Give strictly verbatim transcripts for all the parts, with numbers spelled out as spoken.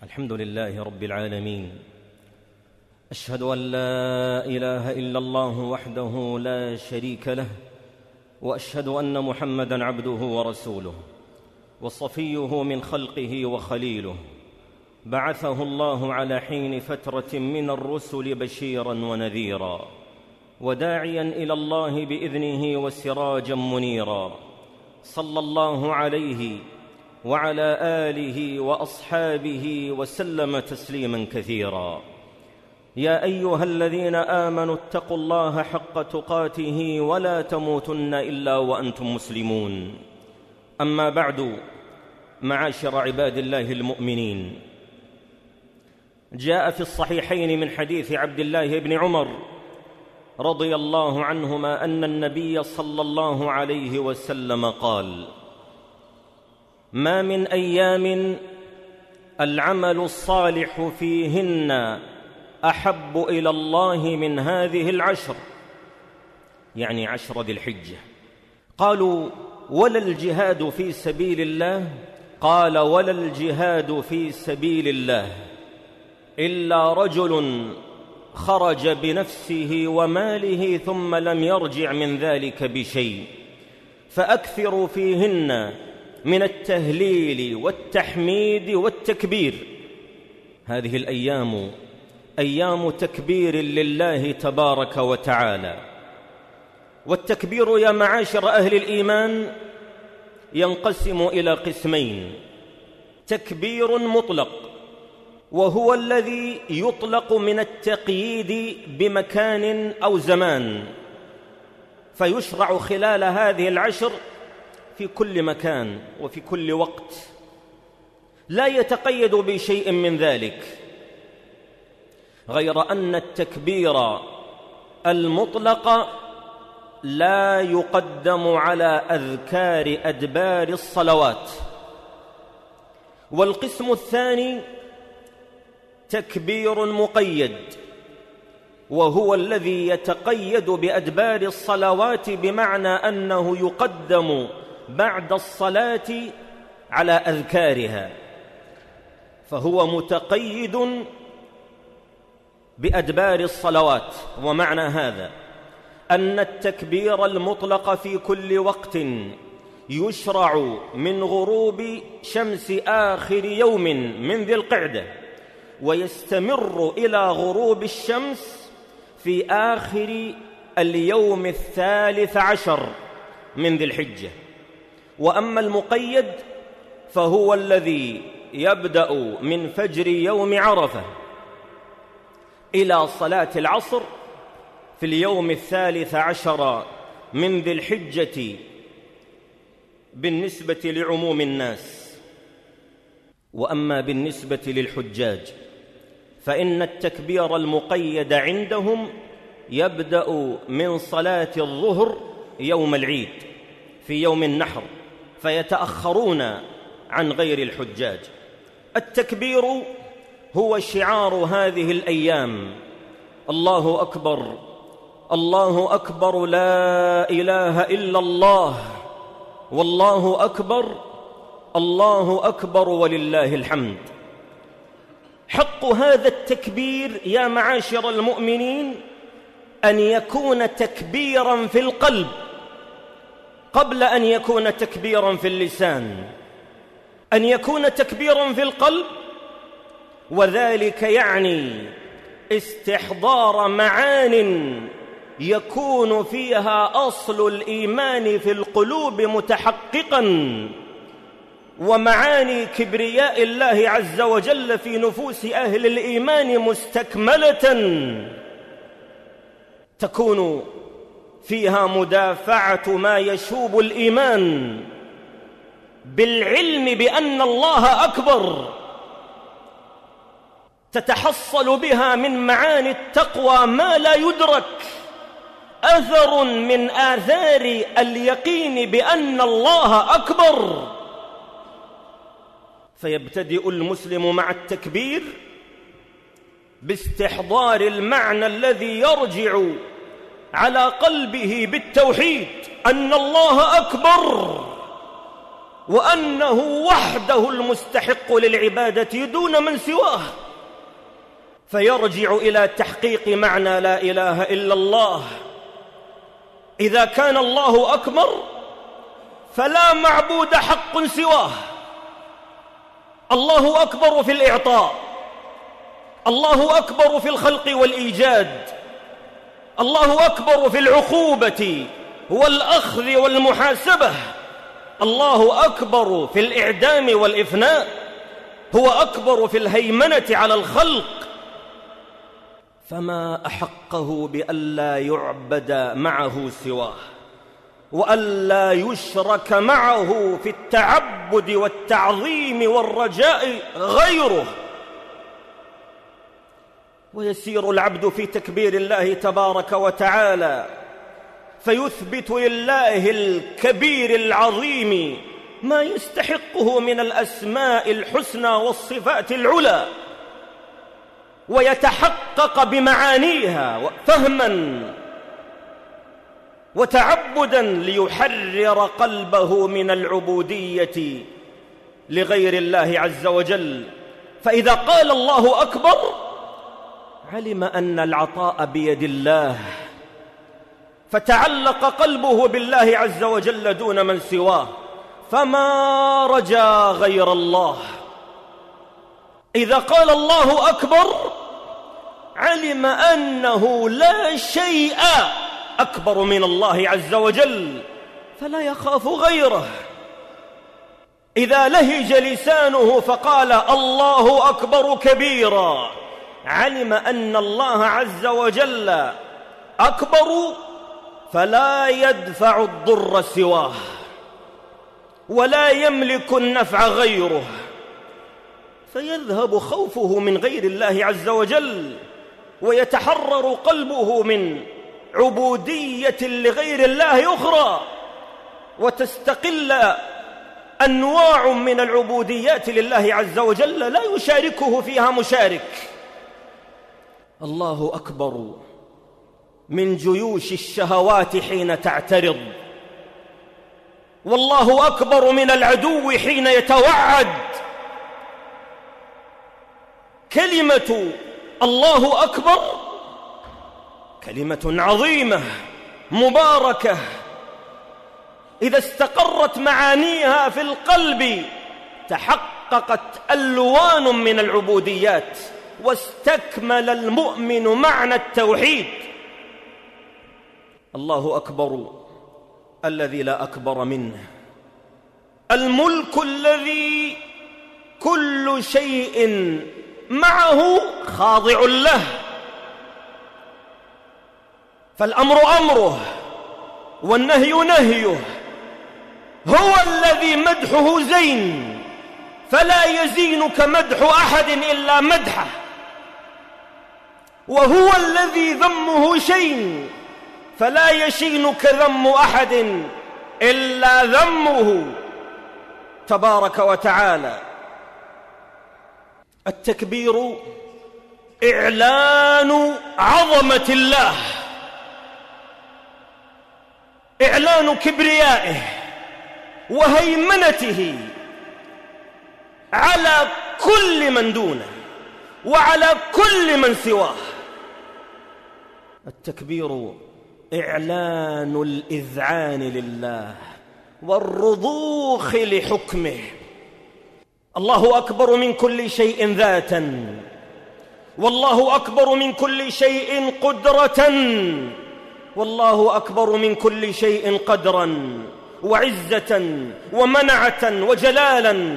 الحمد لله رب العالمين. أشهد أن لا إله إلا الله وحده لا شريك له، وأشهد أن محمدًا عبده ورسوله وصفيه من خلقه وخليله، بعثه الله على حين فترة من الرسل بشيرًا ونذيرًا وداعيًا إلى الله بإذنه وسراجًا منيرًا، صلى الله عليه وعلى آله وأصحابه وسلم تسليماً كثيراً. يا أيها الذين آمنوا اتقوا الله حق تقاته ولا تموتن إلا وأنتم مسلمون. أما بعد، معاشر عباد الله المؤمنين، جاء في الصحيحين من حديث عبد الله بن عمر رضي الله عنهما أن النبي صلى الله عليه وسلم قال: ما من أيام العمل الصالح فيهن أحب إلى الله من هذه العشر، يعني عشر ذي الحجة. قالوا: ولا الجهاد في سبيل الله؟ قال: ولا الجهاد في سبيل الله إلا رجل خرج بنفسه وماله ثم لم يرجع من ذلك بشيء، فأكثروا فيهن من التهليل والتحميد والتكبير. هذه الأيام أيام تكبير لله تبارك وتعالى. والتكبير يا معاشر أهل الإيمان ينقسم إلى قسمين: تكبير مطلق، وهو الذي يطلق من التقييد بمكان أو زمان، فيشرع خلال هذه العشر في كل مكان وفي كل وقت، لا يتقيد بشيء من ذلك، غير أن التكبير المطلق لا يقدم على أذكار أدبار الصلوات. والقسم الثاني تكبير مقيد، وهو الذي يتقيد بأدبار الصلوات، بمعنى أنه يقدم بعد الصلاة على أذكارها، فهو متقيد بأدبار الصلوات. ومعنى هذا أن التكبير المطلق في كل وقت يشرع من غروب شمس آخر يوم من ذي القعدة، ويستمر إلى غروب الشمس في آخر اليوم الثالث عشر من ذي الحجة. وأما المقيد فهو الذي يبدأ من فجر يوم عرفة إلى صلاة العصر في اليوم الثالث عشر من ذي الحجة بالنسبة لعموم الناس. وأما بالنسبة للحجاج فإن التكبير المقيد عندهم يبدأ من صلاة الظهر يوم العيد في يوم النحر، فيتأخرون عن غير الحجاج. التكبير هو شعار هذه الأيام: الله أكبر، الله أكبر، لا إله إلا الله، والله أكبر، الله أكبر ولله الحمد. حق هذا التكبير يا معاشر المؤمنين أن يكون تكبيراً في القلب قبل أن يكون تكبيراً في اللسان، أن يكون تكبيراً في القلب، وذلك يعني استحضار معان يكون فيها أصل الإيمان في القلوب متحققاً، ومعاني كبرياء الله عز وجل في نفوس أهل الإيمان مستكملة، تكون فيها مدافعة ما يشوب الإيمان بالعلم بأن الله أكبر، تتحصل بها من معاني التقوى ما لا يدرك، أثر من آثار اليقين بأن الله أكبر. فيبتدئ المسلم مع التكبير باستحضار المعنى الذي يرجع على قلبه بالتوحيد، أن الله أكبر، وأنه وحده المستحق للعبادة دون من سواه، فيرجع إلى تحقيق معنى لا إله إلا الله. إذا كان الله أكبر فلا معبود حق سواه. الله أكبر في الإعطاء، الله أكبر في الخلق والإيجاد، الله أكبر في العقوبة والأخذ والمحاسبة، الله أكبر في الإعدام والإفناء، هو أكبر في الهيمنة على الخلق. فما أحقه بألا يعبد معه سواه، وألا يشرك معه في التعبد والتعظيم والرجاء غيره. ويسير العبد في تكبير الله تبارك وتعالى فيثبت لله الكبير العظيم ما يستحقه من الأسماء الحسنى والصفات العلى، ويتحقق بمعانيها فهما وتعبدا ليحرر قلبه من العبودية لغير الله عز وجل. فإذا قال الله أكبر علم أن العطاء بيد الله، فتعلق قلبه بالله عز وجل دون من سواه، فما رجا غير الله. إذا قال الله أكبر علم أنه لا شيء أكبر من الله عز وجل، فلا يخاف غيره. إذا لهج لسانه فقال الله أكبر كبيرا علم أن الله عز وجل أكبر، فلا يدفع الضر سواه ولا يملك النفع غيره، فيذهب خوفه من غير الله عز وجل، ويتحرر قلبه من عبودية لغير الله أخرى، وتستقل أنواع من العبوديات لله عز وجل لا يشاركه فيها مشارك. الله أكبر من جيوش الشهوات حين تعترض، والله أكبر من العدو حين يتوعد. كلمة الله أكبر كلمة عظيمة مباركة، إذا استقرت معانيها في القلب تحققت ألوان من العبوديات، واستكمل المؤمن معنى التوحيد. الله أكبر الذي لا أكبر منه، الملك الذي كل شيء معه خاضع له، فالأمر أمره والنهي نهيه، هو الذي مدحه زين، فلا يزينك مدح أحد إلا مدحه، وهو الذي ذمه شين، فلا يشينك ذم أحد إلا ذمه تبارك وتعالى. التكبير إعلان عظمة الله، إعلان كبريائه وهيمنته على كل من دونه وعلى كل من سواه. التكبير إعلان الإذعان لله والرضوخ لحكمه. الله أكبر من كل شيء ذاتا، والله أكبر من كل شيء قدرة، والله أكبر من كل شيء قدرا وعزة ومنعة وجلالا.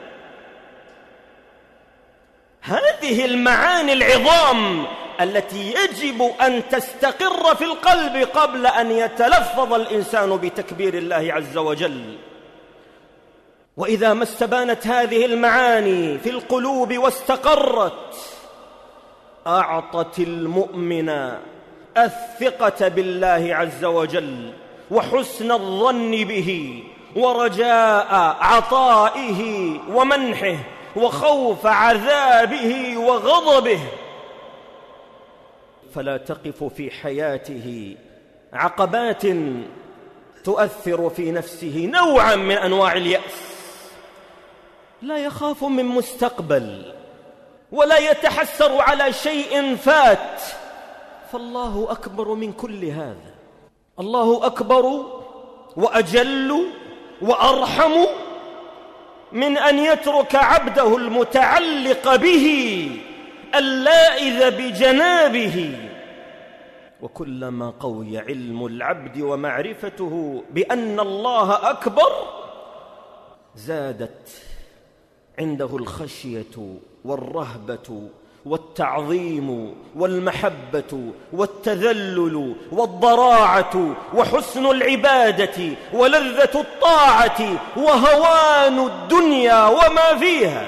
هذه المعاني العظام التي يجب أن تستقر في القلب قبل أن يتلفظ الإنسان بتكبير الله عز وجل. وإذا ما استبانت هذه المعاني في القلوب واستقرت، أعطت المؤمن الثقة بالله عز وجل وحسن الظن به ورجاء عطائه ومنحه وخوف عذابه وغضبه، فلا تقف في حياته عقبات تؤثر في نفسه نوعا من أنواع اليأس لا يخاف من مستقبل ولا يتحسر على شيء فات، فالله أكبر من كل هذا. الله أكبر وأجل وأرحم من أن يترك عبده المتعلق به اللائذ بجنابه. وكلما قوي علم العبد ومعرفته بأن الله أكبر زادت عنده الخشية والرهبة والتعظيم والمحبة والتذلل والضراعة وحسن العبادة ولذة الطاعة وهوان الدنيا وما فيها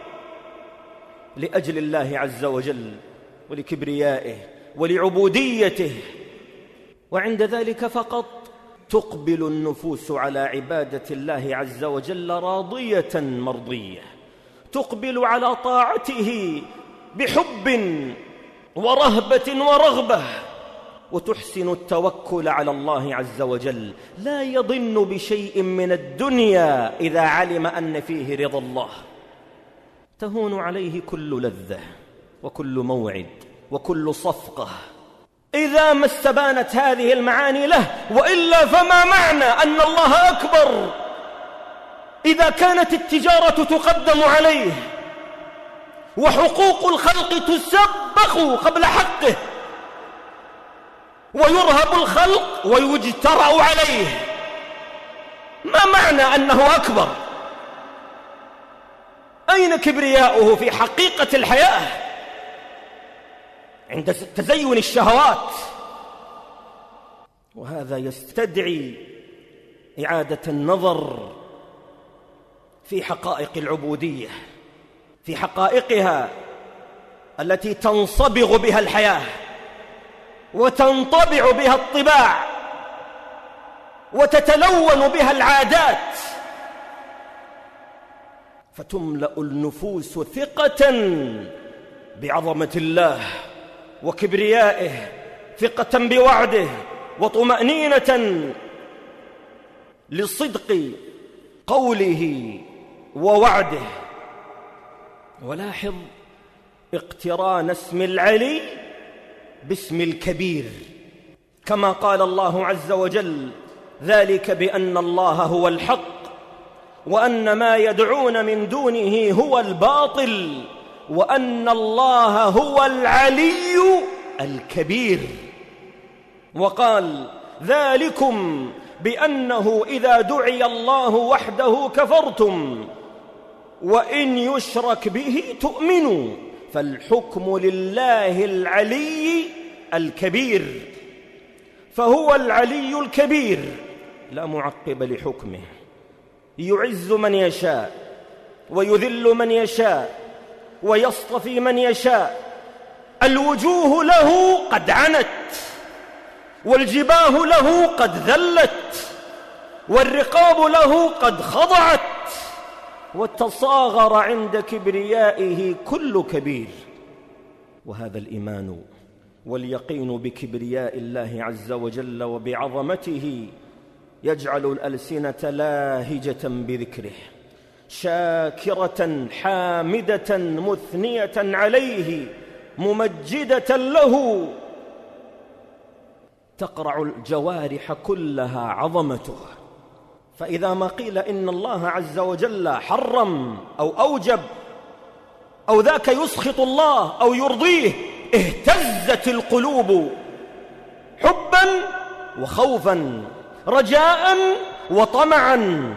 لأجل الله عز وجل ولكبريائه ولعبوديته. وعند ذلك فقط تقبل النفوس على عبادة الله عز وجل راضية مرضية، تقبل على طاعته بحب ورهبة ورغبة، وتحسن التوكل على الله عز وجل، لا يضن بشيء من الدنيا إذا علم أن فيه رضا الله. تهون عليه كل لذة وكل موعد وكل صفقة إذا ما استبانت هذه المعاني له، وإلا فما معنى أن الله أكبر إذا كانت التجارة تقدم عليه وحقوق الخلق تسبق قبل حقه ويرهب الخلق ويجترأ عليه؟ ما معنى أنه أكبر؟ أين كبرياؤه في حقيقة الحياة عند تزين الشهوات؟ وهذا يستدعي إعادة النظر في حقائق العبودية، في حقائقها التي تنصبغ بها الحياة وتنطبع بها الطباع وتتلون بها العادات، فتملأ النفوس ثقة بعظمة الله وكبريائه، ثقة بوعده وطمأنينة لصدق قوله ووعده. ولاحظ اقتران اسم العلي باسم الكبير، كما قال الله عز وجل: ذلك بأن الله هو الحق وأن ما يدعون من دونه هو الباطل وأن الله هو العلي الكبير. وقال: ذلكم بأنه إذا دعي الله وحده كفرتم وإن يشرك به تؤمنوا فالحكم لله العلي الكبير. فهو العلي الكبير لا معقب لحكمه، يعز من يشاء ويذل من يشاء ويصطفي من يشاء. الوجوه له قد عنت والجباه له قد ذلت والرقاب له قد خضعت وتصاغر عند كبريائه كل كبير. وهذا الإيمان واليقين بكبرياء الله عز وجل وبعظمته يجعل الألسنة لاهجة بذكره، شاكرة حامدة مثنية عليه ممجدة له، تقرع الجوارح كلها عظمته. فإذا ما قيل إن الله عز وجل حرم أو أوجب أو ذاك يسخط الله أو يرضيه اهتزت القلوب حبا وخوفا، رجاء وطمعا،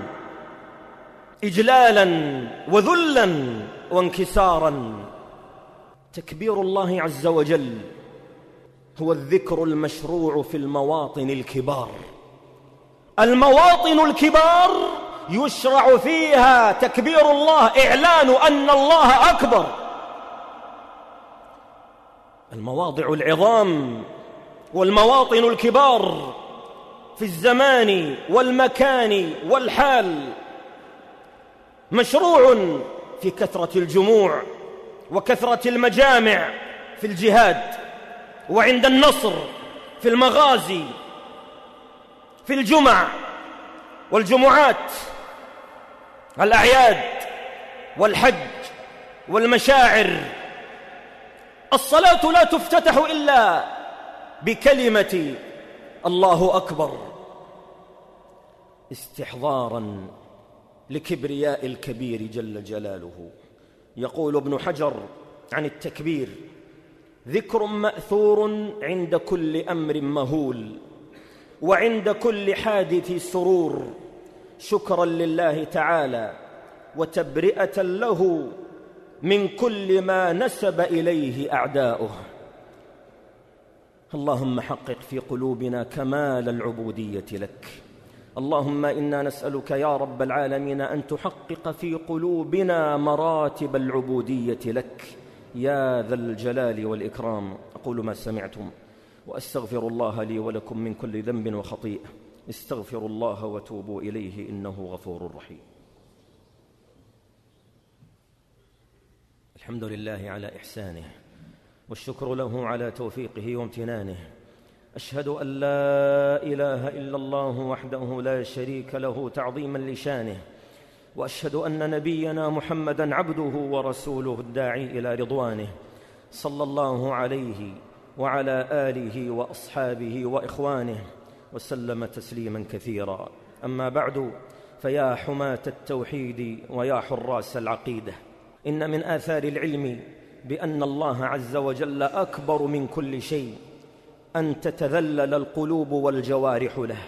إجلالا وذلا وانكسارا. تكبير الله عز وجل هو الذكر المشروع في المواطن الكبار. المواطن الكبار يشرع فيها تكبير الله، إعلان أن الله أكبر. المواضع العظام والمواطن الكبار في الزمان والمكان والحال مشروع في كثرة الجموع وكثرة المجامع في الجهاد، وعند النصر في المغازي، في الجمع والجمعات، الأعياد والحج والمشاعر. الصلاة لا تفتتح إلا بكلمة الله أكبر، استحضاراً لكبرياء الكبير جل جلاله. يقول ابن حجر عن التكبير: ذكر مأثور عند كل أمر مهول، وعند كل حادث سرور، شكرا لله تعالى وتبرئة له من كل ما نسب إليه أعداؤه. اللهم حقق في قلوبنا كمال العبودية لك. اللهم إنا نسألك يا رب العالمين أن تحقق في قلوبنا مراتب العبودية لك يا ذا الجلال والإكرام. أقول ما سمعتم وأستغفر الله لي ولكم من كل ذنب وخطيئة، استغفروا الله وتوبوا إليه إنه غفور رحيم. الحمد لله على إحسانه، والشكر له على توفيقه وامتنانه. أشهد أن لا إله إلا الله وحده لا شريك له تعظيما لشانه، وأشهد أن نبينا محمدًا عبده ورسوله الداعي إلى رضوانه، صلى الله عليه وعلى آله وأصحابه وإخوانه وسلم تسليما كثيرا. أما بعد، فيا حماة التوحيد ويا حراس العقيدة، إن من آثار العلم بأن الله عز وجل أكبر من كل شيء أن تتذلل القلوب والجوارح له.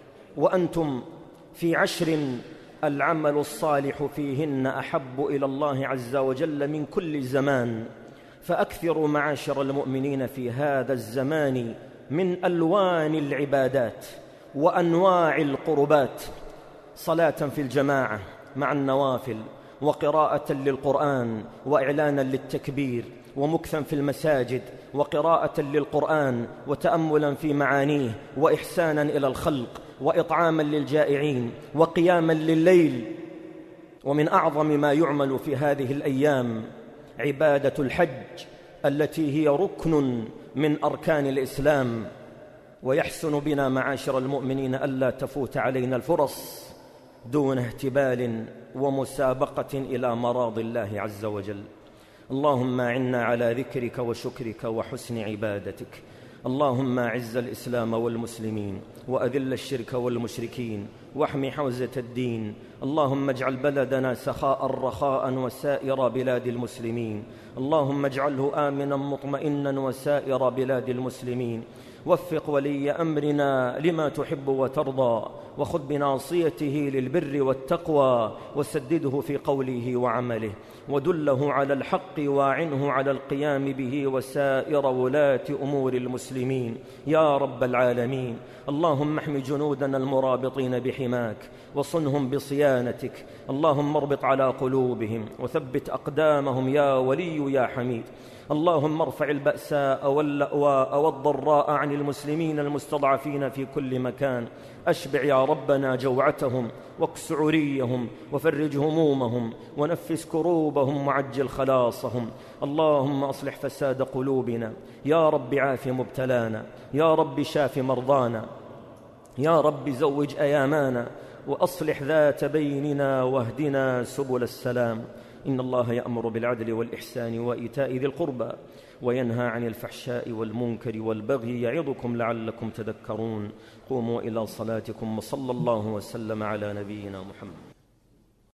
وأنتم في عشر العمل الصالح فيهن أحب إلى الله عز وجل من كل زمان، فأكثروا معاشر المؤمنين في هذا الزمان من ألوان العبادات وأنواع القربات: صلاة في الجماعة مع النوافل، وقراءة للقرآن، وإعلانا للتكبير، ومكثا في المساجد، وقراءة للقرآن، وتأملا في معانيه، وإحسانا إلى الخلق، وإطعاما للجائعين، وقياما لليل. ومن أعظم ما يعمل في هذه الأيام عبادة الحج التي هي ركن من أركان الإسلام. ويحسن بنا معاشر المؤمنين ألا تفوت علينا الفرص دون اهتبال ومسابقة إلى مراض الله عز وجل. اللهم أعنا على ذكرك وشكرك وحسن عبادتك. اللهم أعز الإسلام والمسلمين، وأذل الشرك والمشركين، واحمِ حوزة الدين. اللهم اجعل بلدنا سخاء رخاء وسائر بلاد المسلمين. اللهم اجعله آمنا مطمئنا وسائر بلاد المسلمين. وفق ولي أمرنا لما تحب وترضى، وخذ بناصيته للبر والتقوى، وسدده في قوله وعمله، ودله على الحق واعنه على القيام به وسائر ولاة أمور المسلمين يا رب العالمين. اللهم احم جنودنا المرابطين بحماك، وصنهم بصيانتك. اللهم اربط على قلوبهم وثبت أقدامهم يا ولي يا حميد. اللهم ارفع البأساء واللأواء والضراء عن المسلمين المستضعفين في كل مكان. أشبع يا ربنا جوعتهم، واكس عريهم، وفرج همومهم، ونفس كروبهم، وعجل خلاصهم. اللهم أصلح فساد قلوبنا يا رب، عاف مبتلانا يا رب، شاف مرضانا يا رب، زوج أيامانا، وأصلح ذات بيننا، واهدنا سبل السلام. إن الله يأمر بالعدل والإحسان وإيتاء ذي القربى، وينهى عن الفحشاء والمنكر والبغي، يعظكم لعلكم تذكرون. قوموا إلى صلاتكم، وصلى الله وسلم على نبينا محمد.